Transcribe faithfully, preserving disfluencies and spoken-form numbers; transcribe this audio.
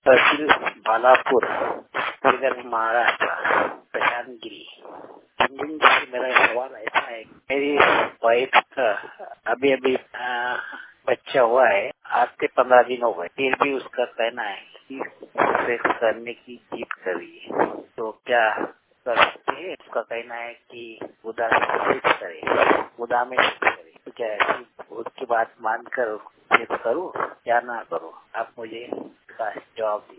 तहसील बालापुर, विदर्भ, महाराष्ट्र, प्रशांत गिरी। इंजन जी, मेरा सवाल ऐसा है, मेरी वाइफ का अभी अभी बच्चा हुआ है, आज से पंद्रह दिन हो गए, फिर भी उसका कहना है कि सेक्स करने की जिद कर रही है, तो क्या कर सकते हैं? उसका कहना है कि खुदा से करे, खुदा में करे, तो क्या ऐसी उसकी बात मानकर सेक्स करूं या ना करूं? आप मुझे इसका जवाब दीजिए।